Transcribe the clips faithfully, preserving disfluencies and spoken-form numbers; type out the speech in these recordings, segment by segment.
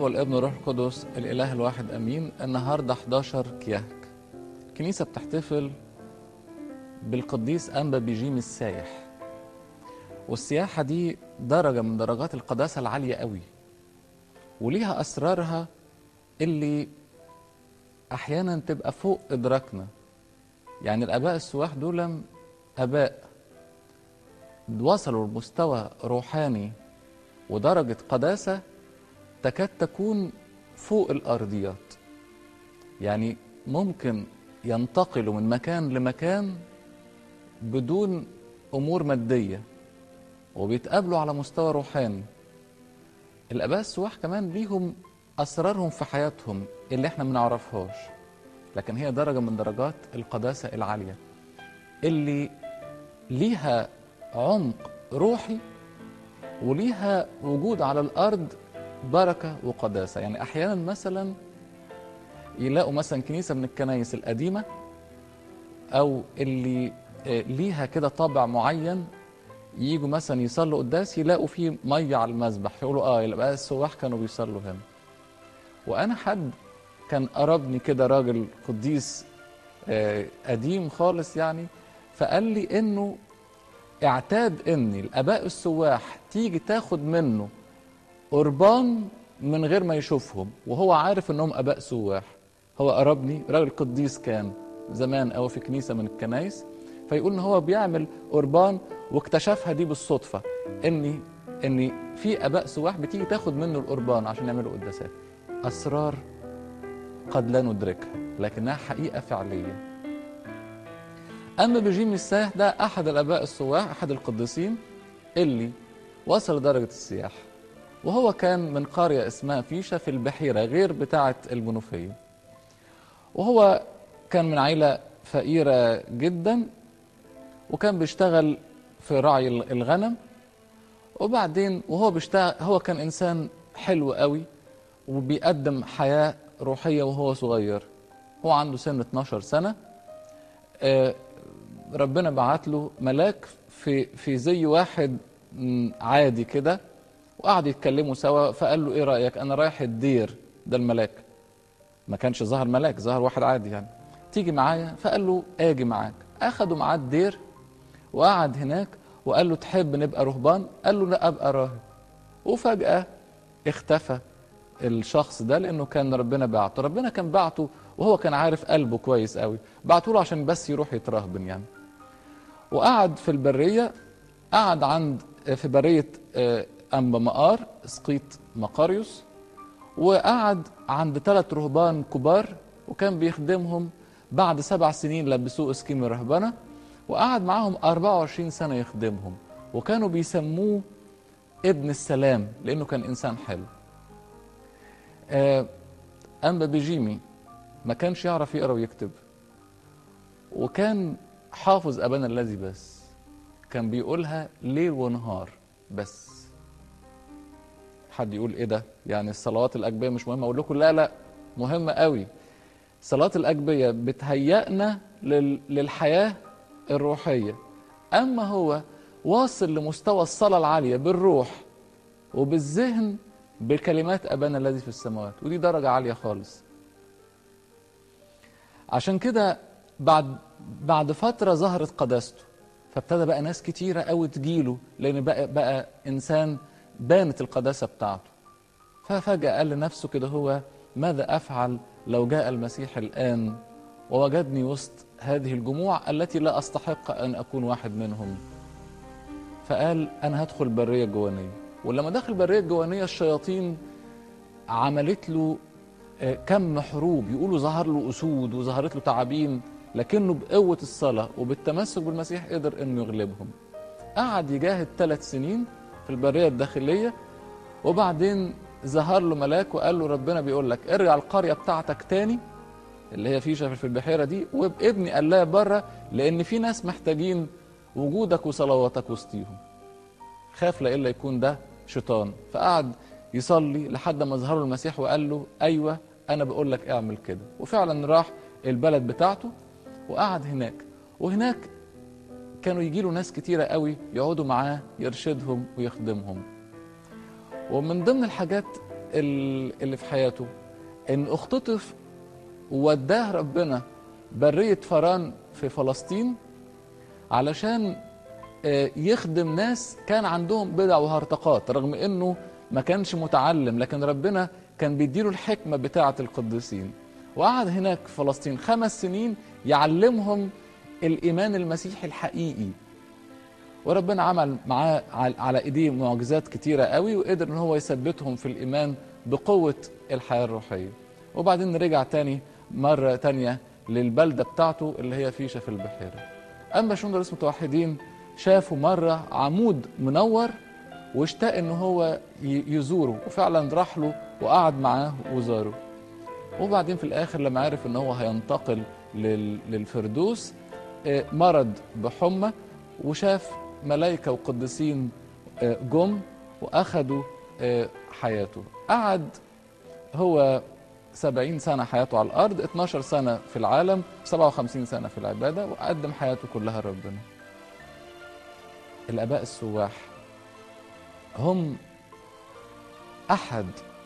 الاب والابن والروح القدس الاله الواحد امين. النهارده حداشر كيهك. الكنيسه بتحتفل بالقديس انبا بيجيم السايح، والسياحه دي درجه من درجات القداسه العاليه قوي، وليها اسرارها اللي احيانا تبقى فوق ادراكنا. يعني الاباء السواح دول اباء وصلوا لمستوى روحاني ودرجه قداسه تكاد تكون فوق الارضيات. يعني ممكن ينتقلوا من مكان لمكان بدون امور ماديه، وبيتقابلوا على مستوى روحاني. الاباء السواح كمان ليهم اسرارهم في حياتهم اللي احنا ما نعرفهاش، لكن هي درجه من درجات القداسه العاليه اللي ليها عمق روحي وليها وجود على الارض بركه وقداسه. يعني احيانا مثلا يلاقوا مثلا كنيسه من الكنايس القديمه او اللي ليها كده طابع معين، ييجوا مثلا يصلوا قداس يلاقوا فيه ميه على المذبح، فيقولوا اه يبقى السواح كانوا بيصلوا هنا. وانا حد كان قربني كده راجل قديس آه قديم خالص يعني، فقال لي انه اعتاد ان الاباء السواح تيجي تاخد منه قربان من غير ما يشوفهم، وهو عارف انهم اباء سواح. هو قربني راجل قديس كان زمان او في كنيسه من الكنايس، فيقول ان هو بيعمل قربان واكتشفها دي بالصدفه، ان ان في اباء سواح بتيجي تاخد منه القربان عشان يعملوا قداسات. اسرار قد لا ندركها لكنها حقيقه فعليه. اما بيجيم السايح ده احد الاباء السواح، احد القديسين اللي وصل لدرجه السياحه، وهو كان من قريه اسمها فيشه في البحيره غير بتاعه المنوفيه. وهو كان من عائله فقيره جدا، وكان بيشتغل في رعي الغنم. وبعدين وهو بيشتغل هو كان انسان حلو قوي وبيقدم حياه روحيه وهو صغير. هو عنده سن اتناشر سنه، آه ربنا بعت له ملاك في في زي واحد عادي كده، وقعد يتكلموا سوا. فقال له ايه رايك، انا رايح الدير ده. الملاك ما كانش ظهر ملاك، ظهر واحد عادي يعني، تيجي معايا؟ فقال له اجي معاك. اخدوا معاه الدير وقعد هناك، وقال له تحب نبقى رهبان؟ قال له لا ابقى راهب. وفجأة اختفى الشخص ده، لانه كان ربنا بعته. ربنا كان بعته وهو كان عارف قلبه كويس قوي، بعته له عشان بس يروح يترهبن يعني. وقعد في البرية، قعد عند في برية أنبا مقار اسقيط مقاريوس، وقعد عند ثلاث رهبان كبار وكان بيخدمهم. بعد سبع سنين لبسوه اسكيم الرهبنة، وقعد معاهم أربعة وعشرين سنة يخدمهم، وكانوا بيسموه ابن السلام لأنه كان إنسان حلو. أنبا بيجيمي ما كانش يعرف يقرأ ويكتب، وكان حافظ أبانا الذي بس، كان بيقولها ليل ونهار بس. حد يقول ايه ده، يعني الصلوات الأجبية مش مهمة؟ اقول لكم لا لا مهمة قوي. صلاة الأجبية بتهيئنا للحياة الروحية، أما هو واصل لمستوى الصلاة العالية بالروح وبالذهن بكلمات أبانا الذي في السماوات، ودي درجة عالية خالص. عشان كده بعد بعد فترة ظهرت قداسته، فابتدى بقى ناس كتيرة قوي تجيله، لأن بقى, بقى إنسان بانت القداسة بتاعته. ففجأة قال لنفسه كده، هو ماذا أفعل لو جاء المسيح الآن ووجدني وسط هذه الجموع التي لا أستحق أن أكون واحد منهم؟ فقال أنا هدخل البرية الجوانية. ولما دخل البرية الجوانية الشياطين عملت له كم حروب، يقولوا ظهر له أسود وظهرت له تعابين، لكنه بقوة الصلاة وبالتمسك بالمسيح قدر أنه يغلبهم. قعد يجاهد ثلاث سنين في البرية الداخلية، وبعدين ظهر له ملاك وقال له ربنا بيقول لك ارجع القرية بتاعتك تاني اللي هي فيشة في البحيرة دي، وابني قلاية بره، لأن في ناس محتاجين وجودك وصلواتك وسطيهم. خاف لإلا يكون ده شيطان. فقعد يصلي لحد ما ظهر له المسيح وقال له أيوة أنا بقول لك اعمل كده. وفعلا راح البلد بتاعته وقعد هناك. وهناك كانوا يجي له ناس كتيرة قوي يقعدوا معاه يرشدهم ويخدمهم. ومن ضمن الحاجات اللي في حياته ان اختطف ووداه ربنا برية فران في فلسطين علشان يخدم ناس كان عندهم بدع وهرطقات، رغم انه ما كانش متعلم، لكن ربنا كان بيديله الحكمة بتاعة القديسين. وقعد هناك في فلسطين خمس سنين يعلمهم الإيمان المسيحي الحقيقي، وربنا عمل معاه على ايديه معجزات كتيرة قوي، وقدر ان هو يثبتهم في الإيمان بقوة الحياة الروحية. وبعدين رجع تاني مرة تانية للبلدة بتاعته اللي هي فيشة في البحيرة. أما شنودة رئيس متوحدين شافوا مرة عمود منور واشتاق ان هو يزوره، وفعلا راح له وقعد معاه وزاره. وبعدين في الاخر لما عرف ان هو هينتقل للفردوس مرض بحمى، وشاف ملائكة وقديسين جم واخدوا حياته. قعد هو سبعين سنة حياته على الارض، اتناشر سنة في العالم، سبعة وخمسين سنة في العبادة، وقدم حياته كلها لربنا. الآباء السواح هم أحد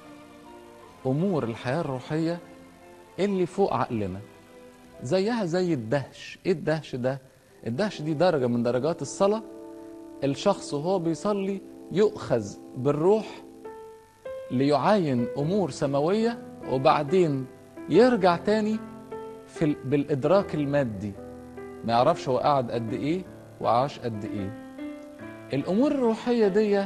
أمور الحياة الروحية اللي فوق عقلنا، زيها زي الدهش. إيه الدهش ده؟ الدهش دي درجة من درجات الصلاة. الشخص وهو بيصلي يؤخذ بالروح ليعاين أمور سماوية، وبعدين يرجع تاني في بالإدراك المادي، ما يعرفش هو قعد قد إيه وعاش قد إيه. الأمور الروحية دي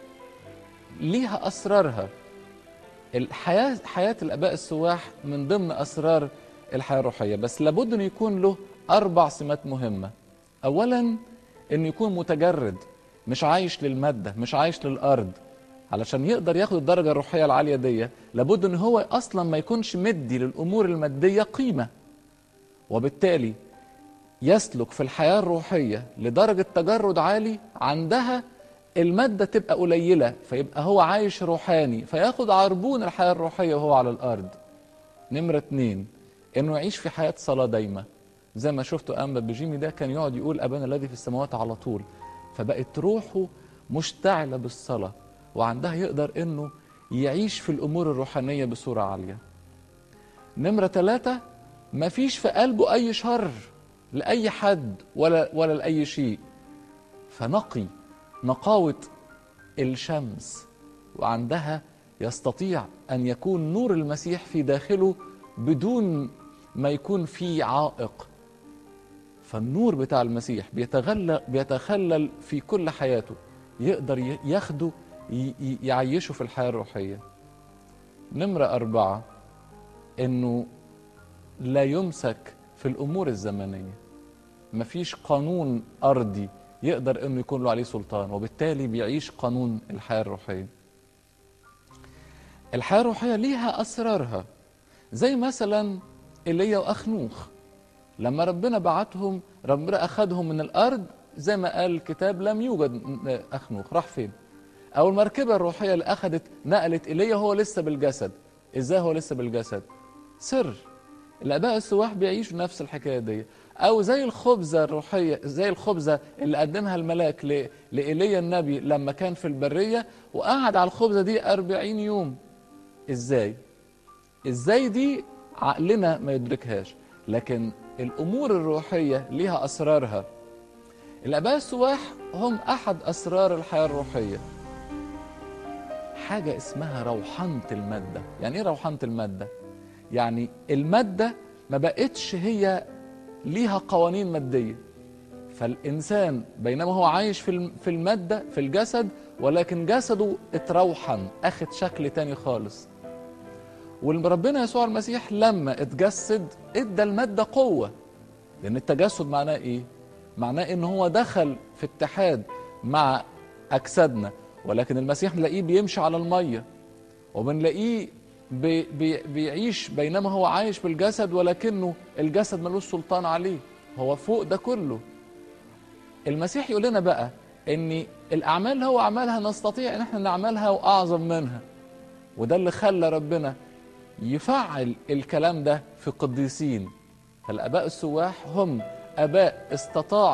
ليها أسرارها. الحياة حياة الآباء السواح من ضمن أسرار الحياة الروحية، بس لابد أن يكون له أربع سمات مهمة. أولا أن يكون متجرد، مش عايش للمادة، مش عايش للأرض. علشان يقدر ياخد الدرجة الروحية العالية دي لابد أن هو أصلا ما يكونش مدي للأمور المادية قيمة، وبالتالي يسلك في الحياة الروحية لدرجة تجرد عالي، عندها المادة تبقى قليلة، فيبقى هو عايش روحاني، فياخد عربون الحياة الروحية وهو على الأرض. نمرة اتنين، إنه يعيش في حياة صلاة دايمة، زي ما شفتوا أنبا بجيمي ده كان يقعد يقول أبانا الذي في السماوات على طول، فبقت روحه مشتعلة بالصلاة، وعندها يقدر إنه يعيش في الأمور الروحانية بصورة عالية. نمرة ثلاثة، مفيش في قلبه أي شر لأي حد ولا ولا لأي شيء، فنقي نقاوة الشمس، وعندها يستطيع أن يكون نور المسيح في داخله بدون ما يكون فيه عائق. فالنور بتاع المسيح بيتغلى بيتخلل في كل حياته، يقدر ياخده يعيشه في الحياة الروحية. نمرة أربعة، إنه لا يمسك في الأمور الزمنية، مفيش قانون أرضي يقدر إنه يكون له عليه سلطان، وبالتالي بيعيش قانون الحياة الروحية. الحياة الروحية ليها أسرارها، زي مثلا إيليا وأخنوخ، لما ربنا بعتهم، ربنا أخذهم من الأرض، زي ما قال الكتاب لم يوجد أخنوخ، راح فين؟ أو المركبة الروحية اللي أخذت نقلت إيليا هو لسه بالجسد. إزاي هو لسه بالجسد؟ سر. الآباء السواح بيعيشوا نفس الحكاية دي. أو زي الخبزة الروحية، زي الخبزة اللي قدمها الملاك لإيليا النبي لما كان في البرية وقعد على الخبزة دي أربعين يوم. إزاي؟ إزاي دي عقلنا ما يدركهاش، لكن الأمور الروحية ليها أسرارها. الآباء السواح هم أحد أسرار الحياة الروحية. حاجة اسمها روحانة المادة. يعني إيه روحانة المادة؟ يعني المادة ما بقتش هي ليها قوانين مادية، فالإنسان بينما هو عايش في المادة في الجسد، ولكن جسده اتروحن، أخذ شكل تاني خالص. وربنا يسوع المسيح لما اتجسد ادى المادة قوة، لأن التجسد معناه إيه؟ معناه إن هو دخل في اتحاد مع أجسادنا، ولكن المسيح نلاقيه بيمشي على المية، وبنلاقيه بي بي بيعيش بينما هو عايش بالجسد، ولكنه الجسد ملوش سلطان عليه، هو فوق ده كله. المسيح يقول لنا بقى ان الاعمال اللي هو عملها نستطيع ان احنا نعملها واعظم منها، وده اللي خلى ربنا يفعل الكلام ده في قديسين. فالاباء السواح هم اباء استطاعت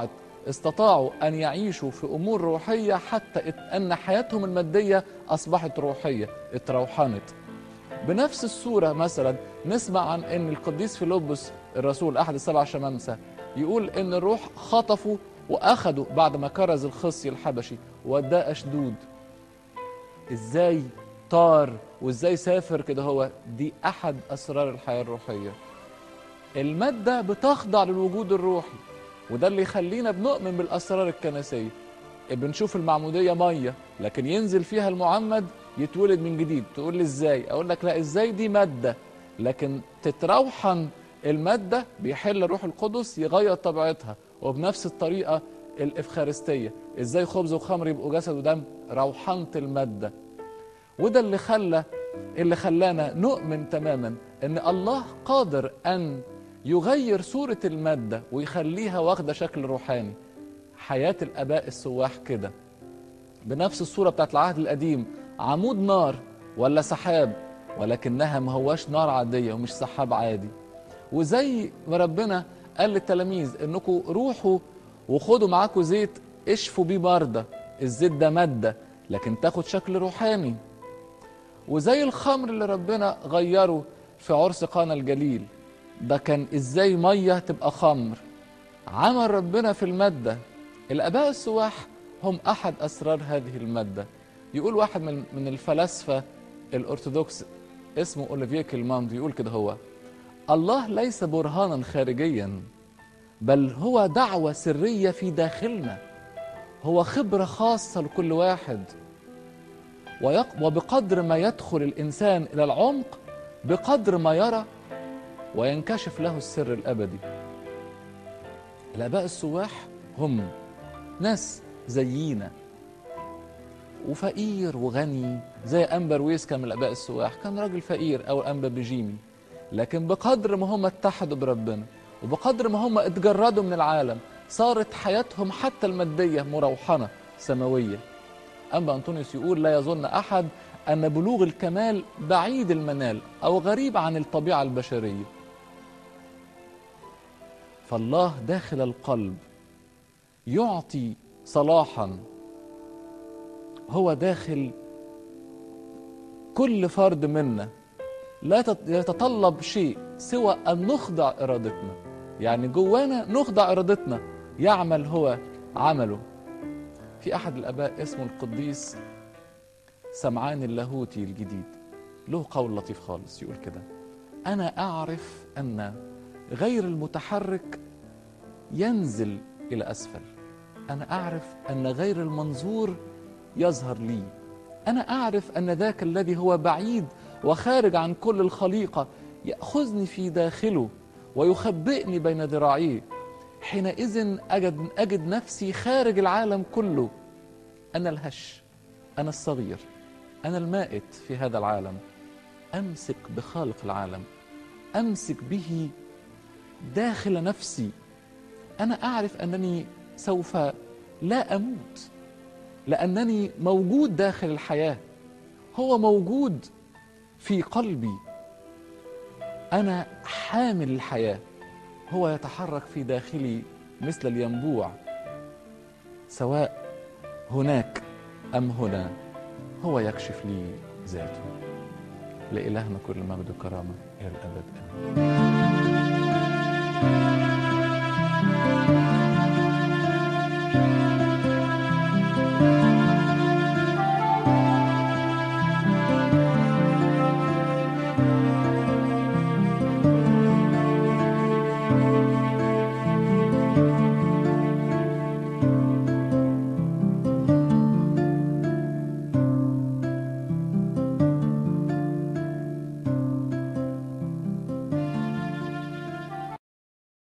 استطاعوا أن يعيشوا في أمور روحية حتى أن حياتهم المادية أصبحت روحية، اتروحنت. بنفس الصورة مثلا نسمع عن أن القديس فيلبس الرسول أحد السبع شمامسة يقول أن الروح خطفوا وأخذوا بعد ما كرز الخصي الحبشي وداه أشدود. إزاي طار وإزاي سافر كده؟ هو دي أحد أسرار الحياة الروحية. المادة بتخضع للوجود الروحي، وده اللي يخلينا بنؤمن بالأسرار الكنسية. بنشوف المعمودية مية لكن ينزل فيها المعمد يتولد من جديد. تقول لي إزاي؟ أقول لك لا، إزاي دي مادة لكن تتروحن المادة بيحل روح القدس يغير طبيعتها. وبنفس الطريقة الإفخارستية، إزاي خبز وخمر يبقوا جسد ودم؟ روحنة المادة. وده اللي خلى اللي خلانا نؤمن تماما ان الله قادر ان يغير صورة المادة ويخليها واخدة شكل روحاني. حياة الآباء السواح كده بنفس الصورة بتاعت العهد القديم، عمود نار ولا سحاب، ولكنها ما هواش نار عادية ومش سحاب عادي. وزي ما ربنا قال للتلاميذ انكم روحوا وخدوا معاكم زيت اشفوا بيه مرضى، الزيت ده مادة لكن تاخد شكل روحاني. وزي الخمر اللي ربنا غيره في عرس قانا الجليل، ده كان ازاي مية تبقى خمر، عمل ربنا في المادة. الآباء السواح هم أحد أسرار هذه المادة. يقول واحد من من الفلاسفة الأرثوذكس اسمه أوليفيه كيلماند، يقول كده: هو الله ليس برهانا خارجيا بل هو دعوة سرية في داخلنا، هو خبرة خاصة لكل واحد. وبقدر ما يدخل الإنسان إلى العمق بقدر ما يرى وينكشف له السر الأبدي. الآباء السواح هم ناس زينا وفقير وغني، زي أنبا رويسكا من الآباء السواح كان راجل فقير، أو أنبا بجيمي، لكن بقدر ما هم اتحدوا بربنا وبقدر ما هم اتجردوا من العالم صارت حياتهم حتى المادية مروحنة سماوية. أنبا أنطونيوس يقول: لا يظن أحد أن بلوغ الكمال بعيد المنال أو غريب عن الطبيعة البشرية. فالله داخل القلب يعطي صلاحا، هو داخل كل فرد منا، لا يتطلب شيء سوى أن نخضع إرادتنا. يعني جوانا نخضع إرادتنا، يعمل هو عمله. في أحد الآباء اسمه القديس سمعان اللاهوتي الجديد له قول لطيف خالص، يقول كده: أنا أعرف أن غير المتحرك ينزل إلى أسفل، أنا أعرف أن غير المنظور يظهر لي، أنا أعرف أن ذاك الذي هو بعيد وخارج عن كل الخليقة يأخذني في داخله ويخبئني بين ذراعيه. حينئذ أجد, أجد نفسي خارج العالم كله، أنا الهش، أنا الصغير، أنا المائت في هذا العالم. أمسك بخالق العالم، أمسك به داخل نفسي. أنا أعرف أنني سوف لا أموت لأنني موجود داخل الحياة، هو موجود في قلبي، أنا حامل الحياة، هو يتحرك في داخلي مثل الينبوع، سواء هناك أم هنا هو يكشف لي ذاته. لإلهنا كل مجد وكرامة إلى الأبد. آمين.